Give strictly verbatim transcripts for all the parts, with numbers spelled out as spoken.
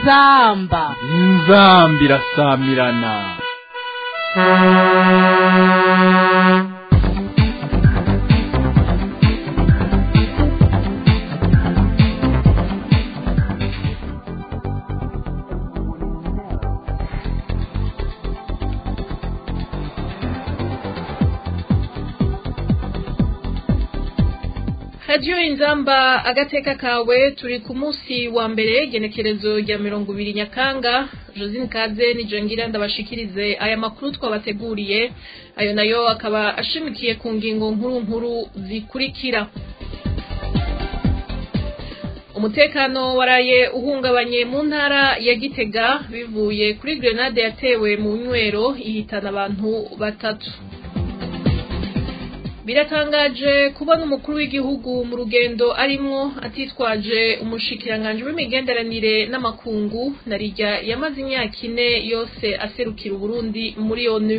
inzamba inzamba irasamirana. Radio Inzamba agateka kawe turi ku munsi wa mbere genekerezo rya mirongo ibiri Nyakanga. Josine Kaze ni jengira ndabashikirize aya makuru twabateguriye, ayo nayo akaba ashimikiye ku ngingo nkuru nkuru zikurikira. Umutekano waraye uhungabanye mu ntara ya Gitega bivuye kuri grenade yatewe mu nywero ihitana abantu batatu. Biratangaje kubona umukuru w'igihugu mu rugendo arimwo atitwaje umushikiranganje w'imigenderanire n'amakungu narijya yamaze imyaka ine yose aserukira Burundi muri ONU.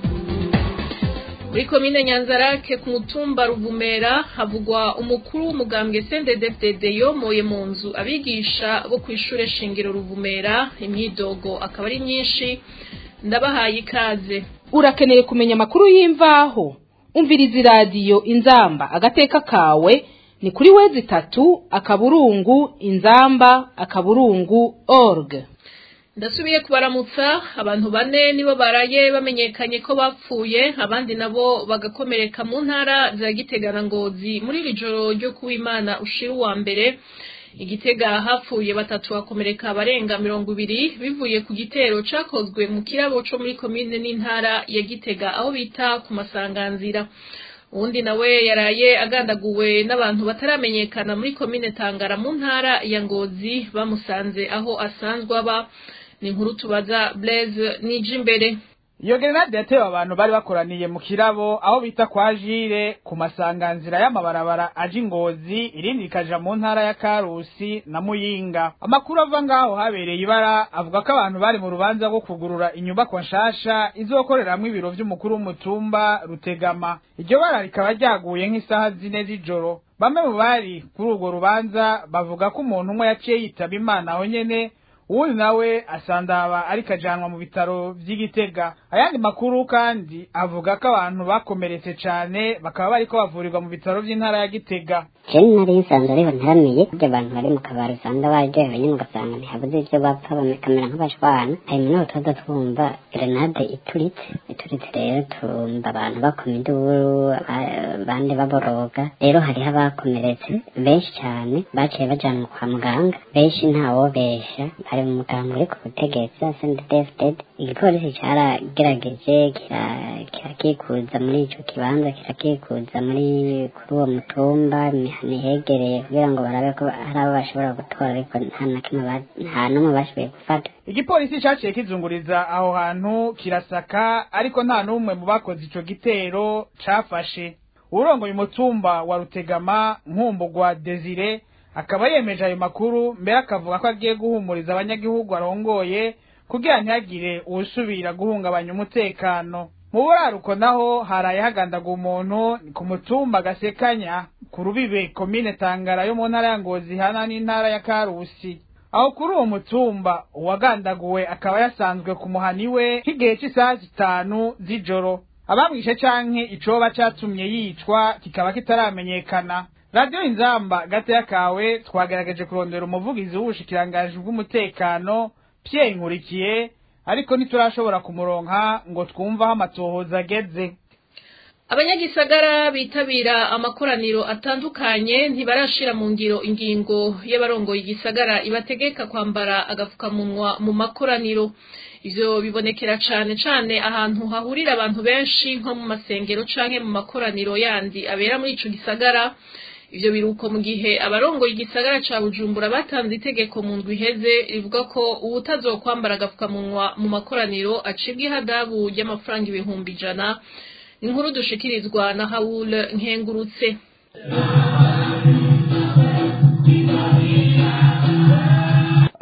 Muri komine Nyanzarake ku mutumba Ruvumera havugwa umukuru w'umugambwe C N D D F D D yomoye mu nzu abigisha bo kwishure shingiro Ruvumera, imyidogo akaba ari myinshi. Ndabahaye ikaze. Urakeneye kumenya makuru y'imvaho? Umvirizi radio Inzamba agateka kawe ni kuri wezi tatu akaburungu inzamba akaburungu org. Ndasubiye kubaramutsa. Abantu bane nibo baraye bamenyekanye ko bapfuye, abandi nabo bagakomereka mu ntara za Gitega na Ngozi muri rijoro ryo kuwimana ushira wa mbere. Igitega hapfuye batatu bakomereka abarenga mirongo ibiri bivuye ku gitero cakozwe mu kirabo co muri komine n'intara ya Gitega aho bita ku Masanganzira. Uwundi nawe yaraye agandaguwe n'abantu bataramenyekana muri komine Tangara mu ntara ya Ngozi bamusanze aho asanzwe aba. Ni inkuru tubaza Blaise Nijimbere. Iyo grenade yatewe abantu bari bakoraniye mu kirabo aho bita kwa Jire ku Masanganzira y'amabarabara aje Ngozi irindi ikaja mu ntara ya Karusi na Muyinga. Amakuru ava ngaho habereye ibara avuga ko abantu bari mu rubanza rwo kugurura inyubako nshasha izokoreramwe ibiro vy'umukuru w'umutumba Rutegama. Iryo bara rikaba ryaguye nk'isaha zine z'ijoro. Bamwe mu bari kuri urwo rubanza bavuga ko umuntu umwe yaciye yitaba Imana aho nyene, uwundi nawe asandaba ari kajanwa mu bitaro vy'Igitega. Ayandi makuru kandi avuga ko abantu bakomeretse cane bakaba bariko bavurirwa mu bitaro vy'intara ya Gitega. Jeni nari nsanzwe ariho ntaramiye kubyo abantu bari mu kabari usanga baryohewe nyine ugasanga ntihabuze ivyo bapfa bakamera nk'abashwana. Hanyuma naho tuza twumva grenade ituritse ituritse rero tumva abantu bakoma induru abandi baboroga. Rero hariho abakomeretse benshi cane baciye bajanwa kwa muganga, benshi ntawobesha hari mu muganga uri ku butegetsi C N D D F D D. Igipolisi caragerageje kirakikuza muri ico kibanza, kirakikuza muri kuri uwo mutumba nihegereye kugira ngo barabe ko hari abo bashobora gutwara, ariko nta na kimwe nta n'umwe bashoboye gufata. Igipolisi caciye kizunguriza aho hantu kirasaka, ariko nta n'umwe mu bakoze ico gitero cafashe. Urongoye umutumba wa Rutegama Nkumbugwa Desire akaba yemeje ayo makuru, mbere akavuga ko agiye guhumuriza abanyagihugu arongoye kugira ntihagire uwusubira guhungabanya umutekano. Mu buraruko naho haraye hagandaga umuntu ku mutumba Gasekanya ku rubibe komine Tangara yo mu ntara ya Ngozi hana n'intara ya Karusi. Aho kuri uwo mutumba uwagandaguwe akaba yasanzwe ku muhani we nk'igihe cy'isaha zitanu z'ijoro. Abamwishe canke icoba catumye yicwa kikaba kitaramenyekana. Radio Inzamba gateka kawe twagerageje kurondera umuvugizi w'ubushikiranganje bw'umutekano Pierre Nkurikiye, ariko ntiturashobora kumuronka ngo twumva amatohoza ageze. Abanyagisagara bitabira amakoraniro atandukanye ntibarashira mu ngiro ingingo y'abarongoye igisagara ibategeka kwambara agafukamunwa mu makoraniro. Ivyo bibonekera cane cane ahantu hahurira abantu benshi nko mu masengero canke mu makoraniro yandi abera muri ico gisagara. Ivyo biruko mu gihe abarongoye igisagara ca Bujumbura batanze itegeko mu ndwi iheze rivuga ko uwutazokwambara agafukamunwa mu makoraniro acibwa ihadabu y'amafaranga ibihumbi ijana. Inkuru dushikirizwa na Haul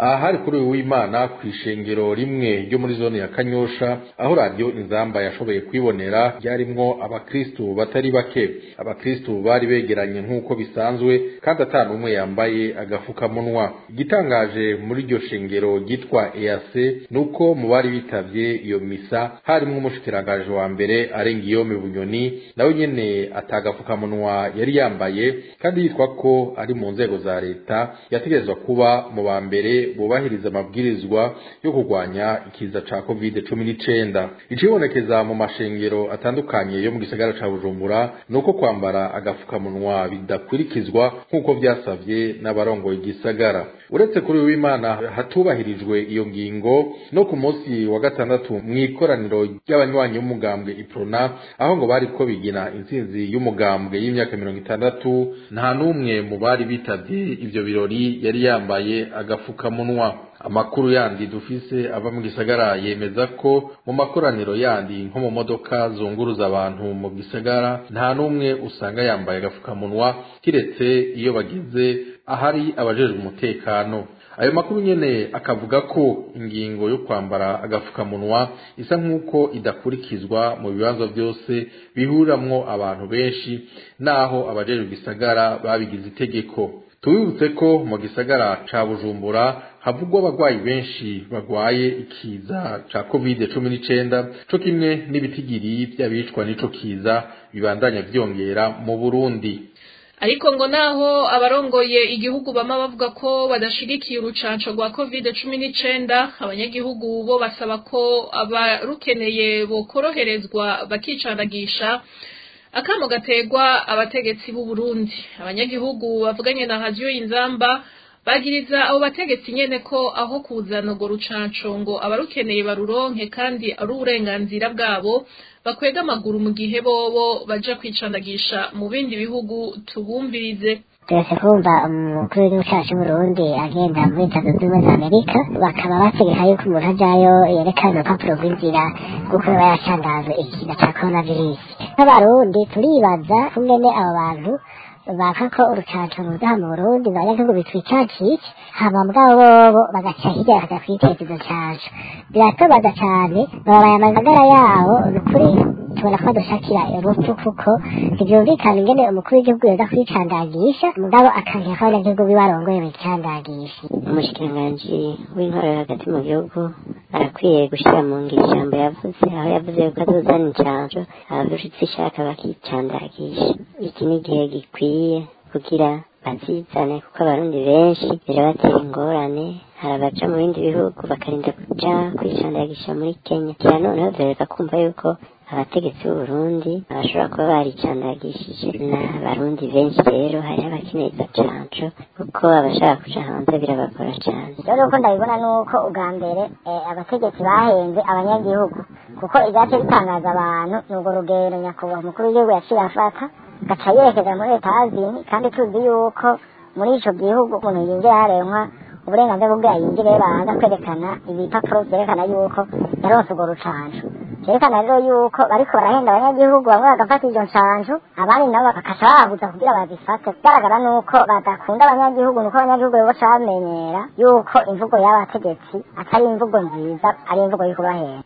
aha hari kuri uyu w'Imana kw'ishengero rimwe ryo muri zone ya Kanyosha aho radio Inzamba yashoboye kwibonera ryarimwo abakristu batari bake. Abakristu bari begeranye nk'uko bisanzwe kandi atanu umwe yambaye agafukamunwa. Igitangaje muri iryo shengero gitwa E A C nuko mu bari bitavye iyo misa harimwo umushikiranganje wa mbere Arengiyome Bunyoni nawe nyene atagafukamunwa yari yambaye kandi yitwa ko ari mu nzego za leta yategerezwa kuba mu ba mbere bubahiriza amabwirizwa yo kurwanya ikiza ca covid cumi n'icenda. Icibonekeza mu mashengero atandukanye yo mu gisagara ca Bujumbura nuko kwambara agafukamunwa bidakurikizwa nk'uko vyasavye n'abarongoye igisagara. Uretse kuri uyu w'Imana hatubahirijwe iyo ngingo no ku munsi wa gatandatu mw'ikoraniro ry'abanywanyi b'umugambwe Iprona aho ngo bari ko bigina intsinzi y'umugambwe y'imyaka mirongo itandatu nta numwe mu bari bitavye ivyo birori yari yambaye agafukamunwa. Amakuru yandi dufise ava mu gisagara yemeza ko mu makoraniro yandi nko mu modoka zunguruza abantu mu gisagara nta numwe usanga yambaye agafukamunwa kiretse iyo bagize ahari abajejwe umutekano. Ayo makuru nyene akavuga ko ingingo yo kwambara agafukamunwa isa nk'uko idakurikizwa mu bibanza byose bihuramwo abantu benshi naho abajejwe gisagara babigize itegeko. Tubibutse ko mu gisagara ca Bujumbura havugwa abagwayi benshi bagwaye ikiza ca covid cumi n'icenda co kimwe n'ibitigiri by'abicwa n'ico kiza bibandanya vyongera mu Burundi. Ariko ngo naho abarongoye igihugu bama bavuga ko badashigikiye urucanco rwa covid cumi n'icenda, abanyagihugu bo basaba ko abarukeneye bokoroherezwa bakicandagisha akamo gategwa abategetsi b'u Burundi. Abanyagihugu bavuganye na radio Inzamba bagiriza abo bategetsi nyene ko aho kuzana ngo rucanco ngo abarukeneye baruronke kandi ari uburenganzira bwabo bakwega amaguru mu gihe bobo baja kwicandagisha mu bindi bihugu. Tubumvirize. Turetse kumva umukuru w'igihugu cacu Burundi agenda muri Leta Zunze Ubumwe za Amerika bakaba bategeka yuko umuntu ajayo yerekana urupapuro rw'inzira kuko aba yacandazwe ikiza ca coronavirus. Nk'abarundi turibaza kungene abo bantu baka ko urucanco ruza mu Burundi abanyagihugu bitwicakike hama mugabo bobo bagaca hirya bakaja kwiteza izo canco. Biratubaza cane babaye amagara yabo nukuri tubona ko dushakira urupfu kuko ntivyumvikana ingene umukuru w'igihugu yoza kwicandagisha mugabo akanka ko abanyagihugu bibarongoye bicandagisha. Umushikiranganji w'intwaro hagati mu gihugu arakwiye gushira mu ngiro ijambo yavuze aho yavuze yuko azozana incanco abafise ishaka bakicandagisha. Iki ni igihe gikwiye kugira bazizane kuko abarundi benshi birabatera ingorane, hari abaja mu bindi bihugu bakarinda kuja kwicandagisha muri Kenya. Kira noneho vereka kumva yuko abategetsi b'u Burundi bashobora kuba baricandagishije n'abarundi benshi. Rero hari abakeneye izo canco kuko abashaka kuja hanze birabagora cane. Rero uko ndabibona nuko ubwa mbere abategetsi bahenze abanyagihugu kuko ivyace bitangaza abantu n'urwo rugero nyakubahwa umukuru w'igihugu yaciye afata gaca yerekeza muri Leta Zini kandi tuzi yuko muri ico gihugu umuntu yinjira yarenkwa uburenganzira bwo yinjire baza kwerekana ibipapuro vyerekana yuko yaronse urwo rucanco. Vyerekana rero yuko bariko barahenda abanyagihugu bamwe bagafata izo ncanco abandi nabo bakaca babuza kugira bazifate. Bigaragara nuko badakunda abanyagihugu nuko abanyagihugu bo bamenyera yuko imvugo y'abategetsi atari imvugo nziza ari imvugo yo kubahenda.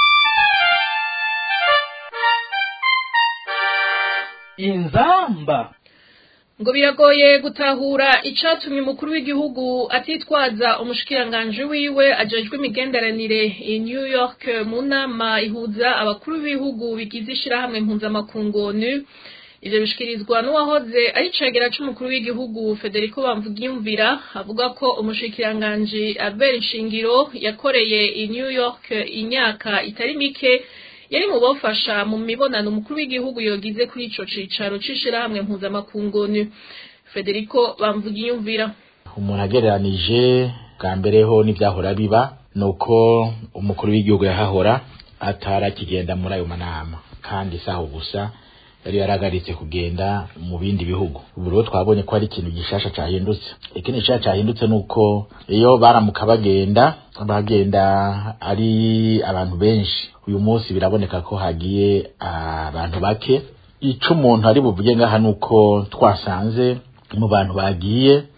Inzamba ngo biragoye gutahura icatumye umukuru w'igihugu atitwaza umushikiranganje wiwe ajejwe imigenderanire i New York mu nama ihuza abakuru b'ibihugu bigize ishirahamwe mpuzamakungu O N U. Ivyo bishikirizwa n'uwahoze ari cegera c'umukuru w'igihugu Federico Bamvugiyumvira avuga ko umushikiranganje Albert Shingiro yakoreye i New York imyaka itari mike yari mu bafasha mu mibonano umukuru w'igihugu yogize kuri ico cicaro c'ishirahamwe mpuzamakungu O N U. Federico Bamvugiyumvira: umuntu agereranije bwa mbere ho n'ivyahora biba nuko umukuru w'igihugu yahahora atarakigenda muri ayo manama kandi saho gusa yari yaragaritse kugenda mu bindi bihugu. Ubu rero twabonye ko ari ikintu gishasha cahindutse. Ikindi cyaca cahindutse nuko iyo baramuka bagenda bagenda ari abantu benshi, uyu munsi biraboneka ko hagiye abantu bake. Ico umuntu ari buvuge ngaha nuko twasanze mu bantu bagiye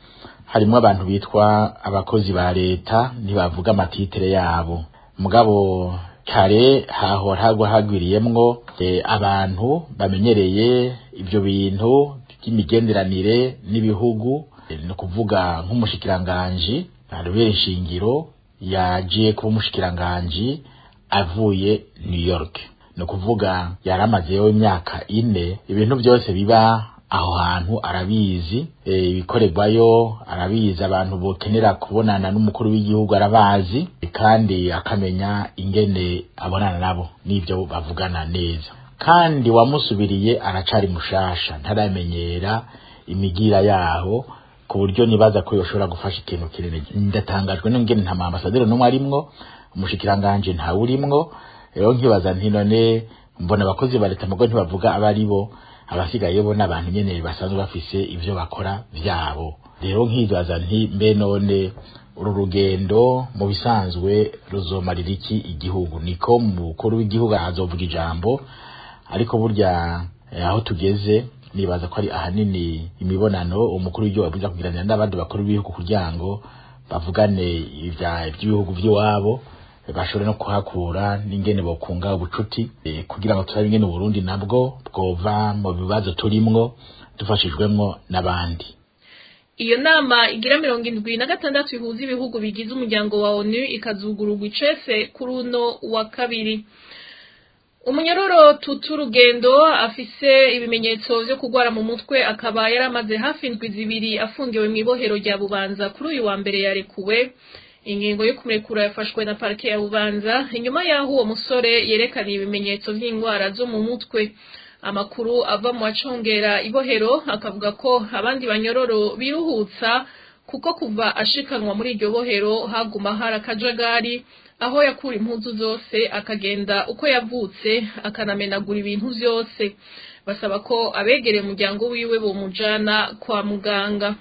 harimo abantu bitwa abakozi ba leta ntibavuga amatitere yabo mugabo kare hahora hagwa hagwiriyemwo e, abantu bamenyereye ibyo bintu by'imigenderanire n'ibihugu e, no kuvuga nk'umushikiranganje arubera shingiro yaje kuba umushikiranganje avuye New York no kuvuga yaramazeyo imyaka ine ibintu byose biba aho hantu arabizi ibikorerwayo e, arabizi abantu bokenera kubonana n'umukuru w'igihugu arabazi e, kandi akamenya ingene abonana nabo n'ibyo bavugana neza kandi wamusubiriye aracari mushasha ntaramenyera imigira yaho ku buryo nibaza ko yoshobora gufasha ikintu kinini ndatangajwe n'ingene nta ambasaderi n'umwe arimwo umushikiranganje nta urimwo rero nkibaza nti none mbona abakozi ba leta mugo ntibavuga abari bo abasigaye bo n'abantu nyene basanzwe bafise ivyo bakora vyabo rero nkibaza nti mbe none uru rugendo mu bisanzwe ruzomarira iki igihugu niko mukuru w'igihugu azovuga ijambo ariko burya eh, aho tugeze nibaza ko ari ahanini imibonano umukuru w'igihugu abuza kugiranira n'abandi bakuru b'ibihugu kugira ngo bavugane ivya iby'ibihugu by'iwabo bashobora no kuhakura n'ingene bokunga ubucuti e, kugira ngo turabe ingene Burundi nabwo bwova mu bibazo turimwo dufashijwemwo n'abandi. Iyo nama igira mirongo indwi na gatandatu ihuza ibihugu bigize umuryango wa O N U ikazugururwa icese kuri uno wa kabiri. Umunyororo Tutu Rugendo afise ibimenyetso vyo kugwara mu mutwe akaba yaramaze hafi indwi zibiri afungiwe mu ibohero rya Bubanza kuri uyu wa mbere yarekuwe. Ingingo yo kumurekura yafashwe na parke ya Bubanza inyuma yaho uwo musore yerekana ibimenyetso vy'ingwara zo mu mutwe. Amakuru ava mu acongera ibohero akavuga ko abandi banyororo biruhutsa kuko kuva ashikanwa muri iryo bohero haguma harakajagari aho yakura impuzu zose akagenda uko yavutse akanamenagura ibintu vyose. Basaba ko abegereye umuryango wiwe bomujana kwa muganga.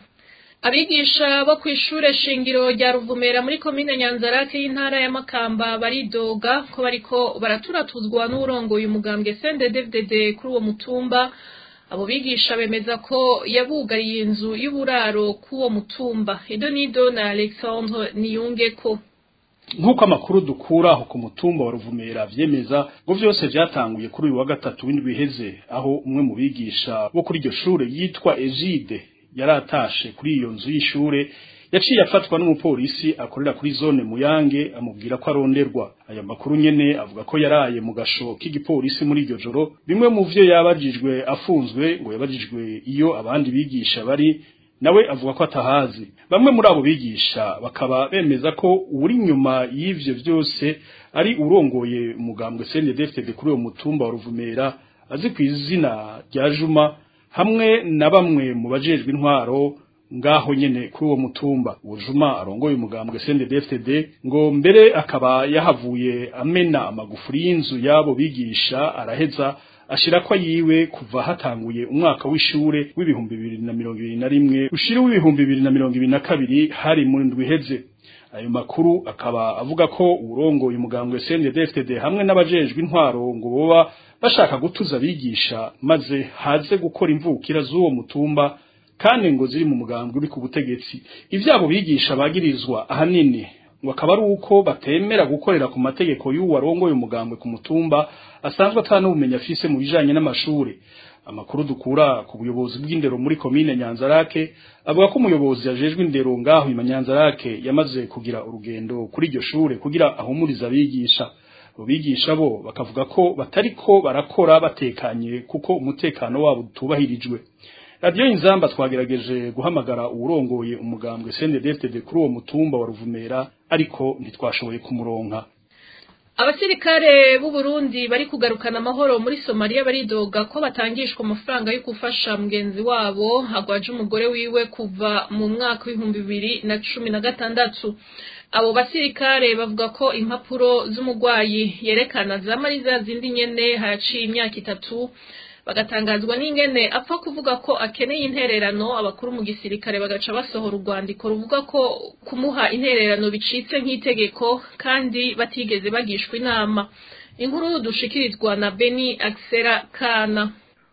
Abigisha bo kwishure shingiro rya Ruvumera muri komine Nyanzarake y'intara ya Makamba baridoga ko bariko baraturatuzwa n'urongoye umugambwe C N D D F D D kuri uwo mutumba. Abo bigisha bemeza ko yabugariye inzu y'uburaro kuwo mutumba. Edonido na Alexandre Niyungeko. Nkuko amakuru dukura aho ku mutumba wa Ruvumera vyemeza ngo vyose vyatanguye kuri uyu wa gatatu w'indwi iheze aho umwe mu bigisha bo kuri iryo shure yitwa Egide yaratashe kuri iyo nzu y'ishure yaciye afatwa n'umupolisi akorera kuri zone Muyange amubwira ko aronderwa. Aya makuru nyene avuga ko yaraye mu gasho k'igipolisi muri iryo joro. Bimwe mu vyo yabajijwe afunzwe ngo yabajijwe iyo abandi bigisha bari nawe avuga ko atahazi. Bamwe muri abo bigisha bakaba bemeza ko uri nyuma y'ivyo vyose ari urongoye umugambwe C N D D F D D kuri uwo mutumba wa Ruvumera azi ku izina rya Juma hamwe na bamwe mu bajejwe intwaro ngaho nyene kuri uwo mutumba. Juma arongoye umugambwe C N D D F D D ngo mbere akaba yahavuye amena amagufuri y'inzu yabo bigisha araheza ashira kwa yiwe kuva hatanguye umwaka w'ishure w'ibihumbi bibiri na mirongo ibiri na rimwe ushira w'ibihumbi bibiri na mirongo ibiri na kabiri hari mu ndwi heze. Ayo makuru akaba avuga ko urongoye umugambwe C N D D F D D hamwe n'abajejwe intwaro ngo boba bashaka gutuza bigisha maze haze gukora imvukira z'uwo mutumba kandi ngo ziri mu mugambwe uri ku butegetsi. Ivyabo bigisha bagirizwa ahanini ngo akaba ari uko batemera gukorera ku mategeko y'uwo warongoye umugambwe ku mutumba asanzwe atana ubumenyi afise mu bijanye n'amashure. Amakuru dukura ku buyobozi bw'indero muri komine Nyanzarake avuga ko umuyobozi yajejwe indero ngaho i Nyanzarake yamaze kugira urugendo kuri iryo shure kugira ahumuriza abigisha. Bigisha bo bakavuga ko batariko barakora batekanye kuko umutekano wabo tubahirijwe. Radio Inzamba twagerageje guhamagara urongoye umugambwe C N D D F D D kuri uwo mutumba wa Ruvumera ariko ntitwashoboye kumuronka. Abasirikare b'u Burundi bari kugarukana amahoro muri Somalia baridoga ko batangishwa amafaranga yo gufasha mugenzi wabo hagwaje umugore wiwe kuva mu mwaka w'ibihumbi bibiri na cumi na gatandatu. Abo basirikare bavuga ko impapuro z'umugwayi yerekana zamariza zindi nyene haciye imyaka itatu bagatangazwa n'ingene apfa kuvuga ko akeneye intererano. Abakuru mu gisirikare bagaca basohora urwandiko ruvuga ko kumuha intererano bicitse nk'itegeko kandi batigeze bagishwa inama. Inkuru dushikirizwa na Beni Axera Kana.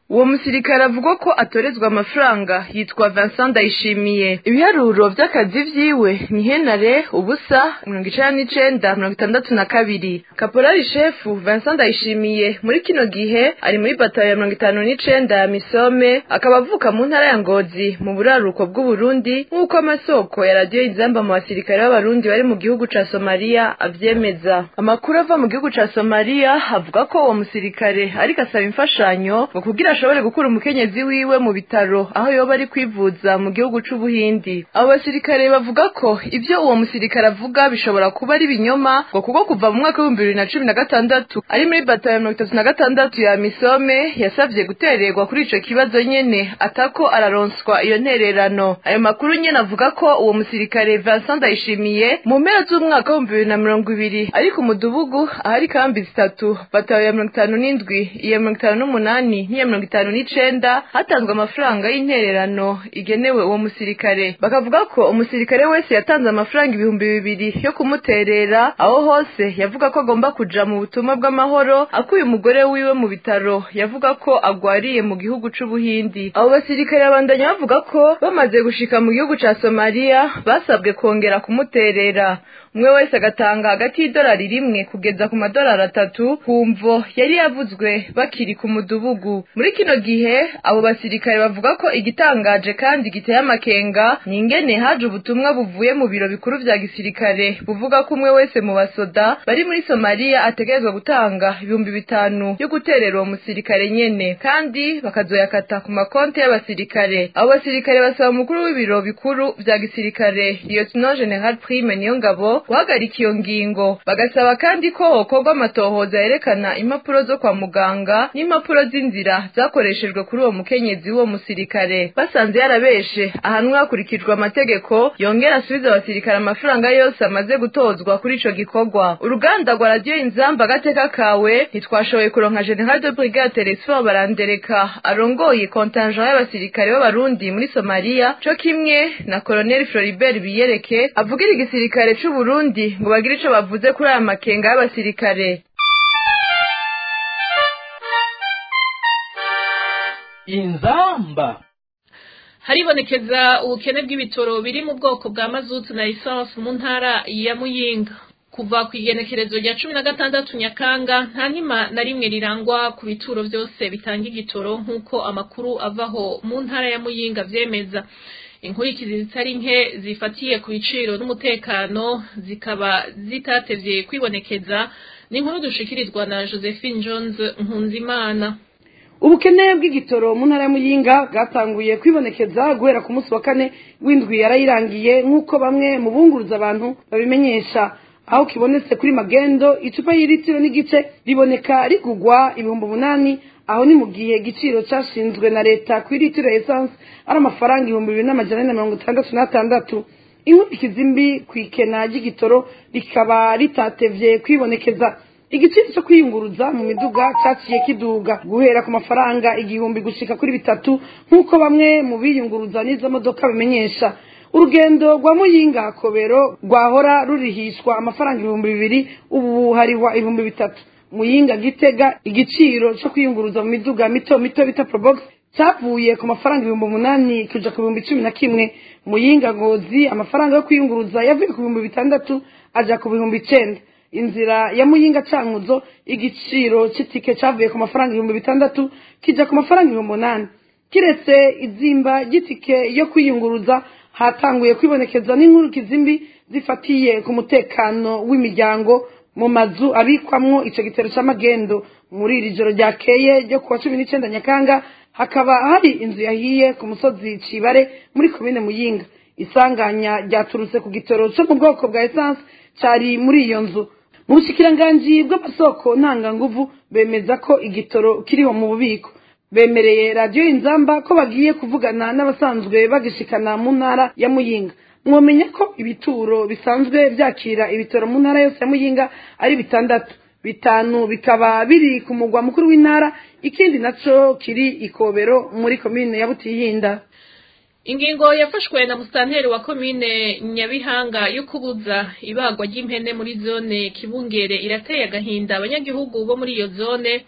uwo musirikare avuga ko atorezwa amafaranga yitwa Vincent Ndayishimiye. Ibiharuro vy'akazi vyiwe ni henare ubusa mirongo icenda n'icenda mirongo itandatu na kabiri. Kaporali shefu Vincent Ndayishimiye muri kino gihe ari muri batayo ya mirongo itanu n'icenda ya Misome, akaba avuka mu ntara ya Ngozi mu buraruko bw'u Burundi, nk'uko amasoko ya radio Inzamba mu basirikare b'abarundi bari mu gihugu ca Somalia avyemeza. Amakuru ava mu gihugu ca Somalia avuga ko uwo musirikare ariko asaba imfashanyo ngo kugira ashobore gukura umukenyezi wiwe mu bitaro aho yoba ari kwivuza mu gihugu c'Ubuhindi. Abo basirikare bavuga ko ivyo uwo musirikare avuga bishobora kuba ari binyoma, ngo kuko kuva mu mwaka w'ibihumbi bibiri na cumi na gatandatu ari muri batayo ya mirongo itatu na gatandatu ya Misome yasavye gutererwa kuri ico kibazo nyene atako araronswa iyo ntererano. Ayo makuru nyene avuga ko uwo musirikare Vincent Ndayishimiye mu mpera z'umwaka w'ibihumbi bibiri na mirongo ibiri ari ku mudugugu ahari kambi zitatu, batayo ya mirongo itanu n'indwi, iya mirongo itanu n'umunani n'iya mirongo itanu n'icenda hatanzwe amafaranga y'intererano igenewe uwo musirikare. Bakavuga ko umusirikare wese yatanze amafaranga ibihumbi bibiri yo kumuterera, aho hose yavuga ko agomba kuja mu butumwa bw'amahoro akuye umugore wiwe mu bitaro yavuga ko agwariye mu gihugu c'Ubuhindi. Abo basirikare babandanya bavuga ko bamaze gushika mu gihugu ca Somalia basabwe kongera kumuterera, umwe wese agatanga hagati y'idolari rimwe kugeza ku madolari atatu kumvo yari yavuzwe bakiri ku mudugugu. Muri kino gihe abo basirikare bavuga ko igitangaje kandi giteye amakenga ni ingene haje ubutumwa buvuye mu biro bikuru vya gisirikare buvuga ko umwe wese mu basoda bari muri Somalia ategerezwa gutanga ibihumbi bitanu yo guterera uwo musirikare nyene, kandi bakazoyakata ku makonti y'abasirikare. Abo basirikare basaba umukuru w'ibiro bikuru vya gisirikare Lieutenant General Prime Niyongabo guhagarika iyo ngingo. Bagasaba kandi ko hokorwa amatohoza yerekana impapuro zo kwa muganga n'impapuro z'inzira zakoreshejwe kuri uwo mukenyezi w'uwo musirikare. Basanze yarabeshe ahanwa hakurikijwe amategeko, yongera asubiza abasirikare amafaranga yose amaze gutozwa kuri ico gikorwa. Uruganda rwa radio Inzamba agateka kawe ntitwashoboye kuronka General de Brigade Telesphore Barandereka arongoye contingent y'abasirikare b'abarundi muri Somalia, co kimwe na Colonel Floribert Biyereke avugira igisirikare c'u Burundi ngo bagire ico bavuze kuri aya makenga y'abasirikare. Inzamba haribonekeza ubukene bw'ibitoro biri mu bwoko bwa mazutu na essence mu ntara ya Muyinga. Kuva ku igenekerezo rya cumi na gatandatu Nyakanga nta nkima na rimwe rirangwa ku bituro vyose bitanga igitoro, nk'uko amakuru avaho mu ntara ya Muyinga vyemeza. Inkurikizi zitari nke zifatiye ku biciro n'umutekano zikaba zitatevye kwibonekeza. Ni inkuru dushikirizwa na Josephine Jones Nkunzimana. Ubukene bw'igitoro mu ntara ya Muyinga bwatanguye kwibonekeza guhera ku munsi wa kane w'indwi yarayirangiye, nk'uko bamwe mu bunguruza abantu babimenyesha. Aho kibonetse kuri magendo icupa y'ilitiro n'igice riboneka rigugwa ibihumbi umunani, aho ni mu gihe igiciro cashinzwe na leta ku litiro essence ari amafaranga ibihumbi bibiri n'amajana ane na mirongo itandatu n'atandatu. Inkurikizi mbi kw'ikena ry'igitoro rikaba ritatevye kwibonekeza. Igiciro cyo kwiyunguruza mu miduga cyaciye kiduga guhera ku mafaranga igihumbi gushika kuri bitatu, nk'uko bamwe mu biyunguruza n'izo modoka bimenyesha. Urugendo rwa Muyinga Kobero rwahora rurihishwa amafaranga ibihumbi bibiri, ubu hariwa ibihumbi bitatu. Muyinga Gitega igiciro cyo kwiyunguruza mu miduga mito mito bita Probox cyavuye ku mafaranga ibihumbi umunani kuja ku bihumbi cumi na kimwe. Muyinga Ngozi amafaranga yo kwiyunguruza yavuye ku bihumbi bitandatu aja ku bihumbi icenda. Inzira ya Muyinga Cankuzo igiciro c'itike cyavuye ku mafaranga ibihumbi bitandatu kija ku mafaranga ibihumbi umunani. Kiretse izimba gitike yo kwiyunguruza, hatanguye kwibonekeza n'inkurikizi mbi zifatiye ku mutekano w'imiryango mu mazu abikwamwo ico gitero c'amagendo. Muri iri joro ryakeye ryo kuwa cumi n'icenda Nyakanga hakaba hari inzu yahiye ku musozi Cibare muri komine Muyinga. Isanganya ryaturutse ku gitoro cyo mu bwoko bwa essence cari muri iyo nzu. Mu bushikiranganji bw'amasoko ntanganguvu bemeza ko igitoro kiriho mu bubiko. Bemereye radio Inzamba ko bagiye kuvugana n'abasanzwe bagishikana mu ntara ya Muyinga. Mwomenya ko ibituro bisanzwe byakira ibitoro mu ntara yose ya Muyinga ari bitandatu, bitanu bikaba biri ku mugwa mukuru w'intara, ikindi naco kiri Ikobero muri komine ya Butihinda. Ingingo yafashwe na musitanteri wa komine Nyabihanga yo kubuza ibagwa ry'impene muri zone Kibungere irateye agahinda abanyagihugu bo muri iyo zone.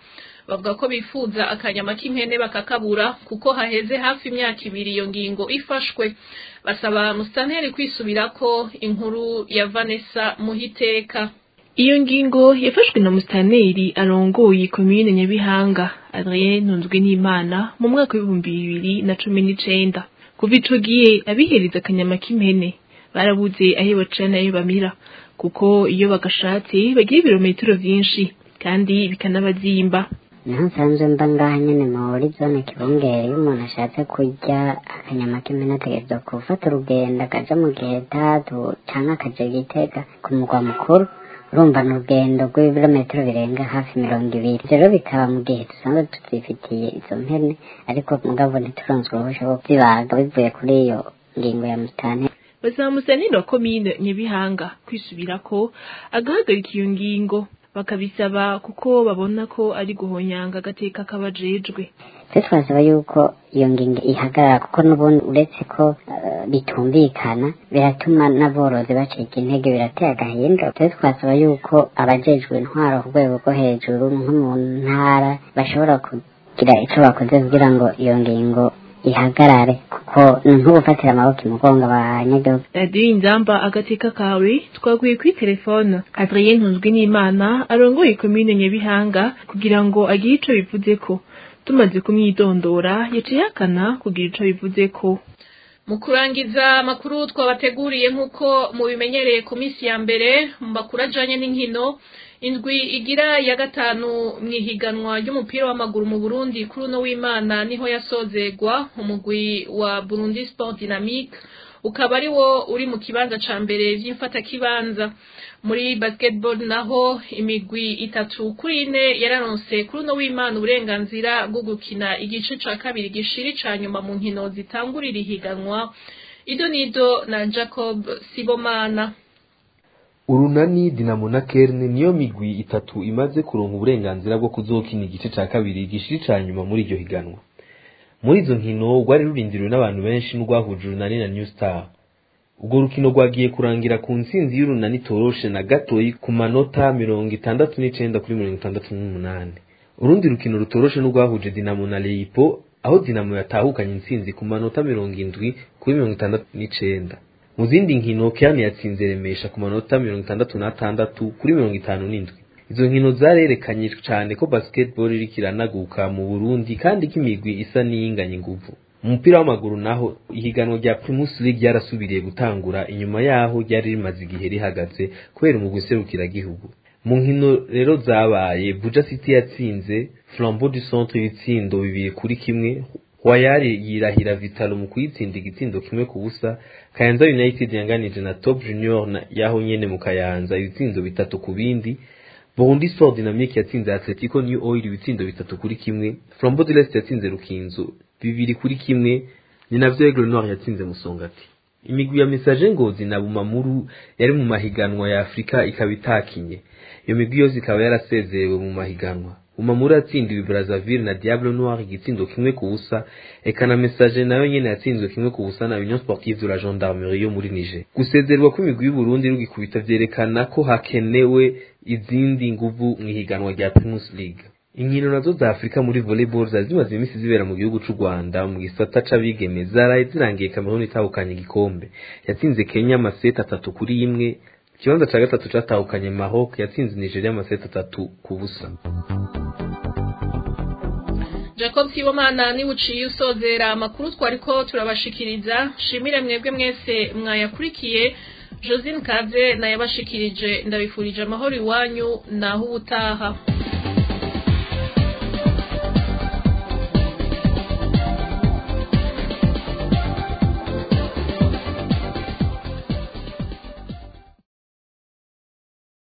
bavuga ko bifuza akanyama k'impene bakakabura kuko haheze hafi imyaka ibiri iyo ngingo ifashwe. Basaba musitanteri kwisubirako. Inkuru ya Vanessa Muhiteka. Iyo ngingo yafashwe na musitanteri arongoye komine Nyabihanga Adrien Ntunzwenimana mu mwaka w'ibihumbi bibiri na cumi n'icenda. Kuva ico gihe abihereza akanyama k'impene barabuze aho bacana ayo bamira kuko iyo bagashatse bagira ibirometero vyinshi kandi bikanabazimba. Niho nsanzwe mba ngaha nyene muri zone Kibongere. Iyo umuntu ashatse kurya akanyama k'impene ategerezwa gufata urugendo akaja mu Giheta canke akaja Gitega ku mugwa mukuru. Urumva ni urugendo rw'ibirometero birenga hafi mirongo ibiri. Ivyo rero bikaba mu gihe dusanzwe tuzifitiye izo mpene, ariko mugabo ntituronse uruhusha rwo kuzibaga bivuye kuri iyo ngingo ya musitanteri. Basaba musitanteri wa komine Nyabihanga kwisubirako agahagarika iyo ngingo, bakabisaba kuko babona ko ari guhonyanga agateka k'abajejwe. Twe twasaba yuko iyo ngingo ihagarara kuko n'ubundi uretse ko uh, bitumvikana biratuma n'aborozi bacika intege, birateye agahinda. Twe twasaba yuko abajejwe intwaro ku rwego rwo hejuru nko mu ntara bashobora kugira ico bakoze kugira ngo iyo ngingo ihagarare kuko ntugufatira amaboko imugonga abanyagihugu. Radio Inzamba agateka kawe twaguye kuri telefone Adrien Ntunzwenimana arongoye komine Nyabihanga kugira ngo agire ico bivuze ko. Tumaze kumwidondora yaciye akana kugira ico bivuze ko. Mu kurangiza amakuru twabateguriye nk'uko mubimenyereye ku minsi ya mbere mu makuru ajanye n'inkino, indwi igira ya gatanu mwihiganwa ry'umupira w'amaguru mu Burundi kuri uno w'Imana niho yasozegwa. Umugwi wa Burundi Sport Dynamique ukaba ari wo uri mu kibanza ca mbere vy'imfata kibanza. Muri basketball naho imigwi itatu kuri ine yararonse kuri uno w'Imana uburenganzira bwo gukina igice ca kabiri gishiri ca nyuma mu nkino zitangurira ihiganwa. Idonido na Jacob Sibomana. Urunani, Dinamo na Kerne niyo migwi itatu imaze kuronka uburenganzira bwo kuzokina igice ca kabiri gishiri ca nyuma muri iryo higanwa. Muri izo nkino rwari rurindiriwe n'abantu benshi n'urwahuje Urunani na New Star. Ubwo rukino rwagiye kurangira ku ntsinzi y'Urunani toroshe na gatoyi ku manota mirongo itandatu n'icenda kuri mirongo itandatu n'umunani. Urundi rukino rutoroshe n'urwahuje Dinamo na Leipo, aho Dinamo yatahukanye intsinzi ku manota mirongo indwi kuri mirongo itandatu n'icenda. Mu zindi nkino Kerne yatsinze Remesha ku manota mirongo itandatu n'atandatu kuri mirongo itanu n'indwi. Izo nkino zarerekanye cyane ko basketball iri kiranaguka mu Burundi kandi kimigwi isa n'iyinganye inguvu. Mu mupira w'amaguru naho ihiganwa rya Primus League yarasubiriye gutangura, inyuma yaho ryari rimaze igihe rihagaze kubera umugwi serukira gihugu. Mu nkino rero zabaye Buja City yatsinze Flambeau du Centre ibitsindo bibiri kuri kimwe. Royal yirahira Vitalo mu kuyitsinda igitsindo kimwe ku busa. Kayanza United yanganije na Top Junior na yaho nyene mu Kayanza ibitsindo bitatu ku bindi. Burundi Sport Dynamique yatsinze Atletico New Oil ibitsindo bitatu kuri kimwe. Flambeau de l'Est yatsinze Rukinzo bibiri kuri kimwe. Ni navyo Aigle Noir yatsinze Musongati. Imigwi ya Message Ngozi na Bumamuru yari mu mahiganwa ya Afrika ikabitakinye. Iyo migwi yose ikaba yarasezerewe mu mahiganwa. Bumamuru yatsindiwe Brazzaville na Diable Noir igitsindo kimwe ku busa. Eka na Message nayo nyene yatsinzwe kimwe ku busa na Union Sportive de la Gendarmerie yo muri Niger. Gusezerwa kw'imigwi y'u Burundi rugikubita vyerekana ko hakenewe izindi nguvu mwihiganwa rya Primus League. Inkino nazo za Afrika muri volleyball zazimaze imisi zibera mu gihugu c'u Rwanda mu gisata c'abigeme zaraye zirangiye Cameroon itahukanye igikombe. Yatsinze Kenya amaseti atatu kuri imwe. Ikibanza ca gatatu catahukanye Maroc yatsinze Nigeria amaseti atatu ku busa. Jacob Sibomana ni uciye usozera amakuru twariko turabashikiriza. Shimire mwebwe mwese mwayakurikiye. Josine Kaze na yabashikirije ndabifurije amahoro iwanyu naho ubutaha.